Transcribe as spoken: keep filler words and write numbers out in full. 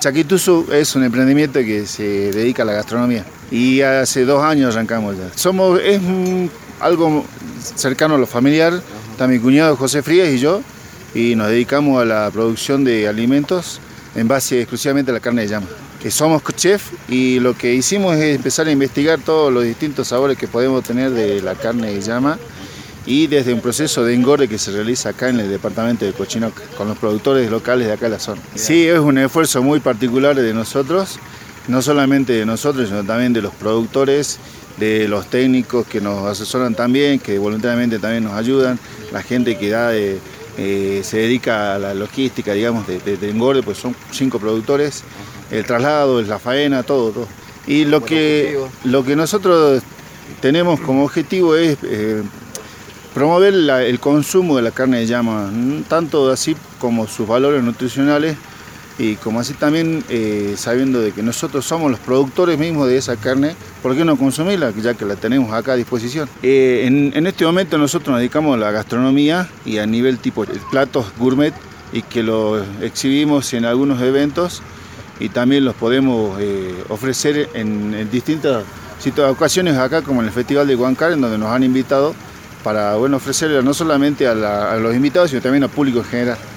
Chaquituzu es un emprendimiento que se dedica a la gastronomía y hace dos años arrancamos ya. Somos, es un, algo cercano a lo familiar, está mi cuñado José Frías y yo, y nos dedicamos a la producción de alimentos en base exclusivamente a la carne de llama. Que somos chef y lo que hicimos es empezar a investigar todos los distintos sabores que podemos tener de la carne de llama y desde un proceso de engorde que se realiza acá en el departamento de Cochinoca, con los productores locales de acá de la zona. Sí, es un esfuerzo muy particular de nosotros, no solamente de nosotros, sino también de los productores, de los técnicos que nos asesoran también, que voluntariamente también nos ayudan, la gente que da de, eh, se dedica a la logística, digamos, de, de, de engorde, pues son cinco productores, el traslado, la faena, todo, todo. Y lo que, lo que nosotros tenemos como objetivo es eh, promover la, el consumo de la carne de llama, tanto así como sus valores nutricionales y como así también eh, sabiendo de que nosotros somos los productores mismos de esa carne, ¿por qué no consumirla? Ya que la tenemos acá a disposición. Eh, en, en este momento nosotros nos dedicamos a la gastronomía y a nivel tipo platos gourmet y que los exhibimos en algunos eventos y también los podemos eh, ofrecer en, en distintas ocasiones acá como en el Festival de Huancar, en donde nos han invitado para bueno, ofrecerle no solamente a, la, a los invitados, sino también al público en general.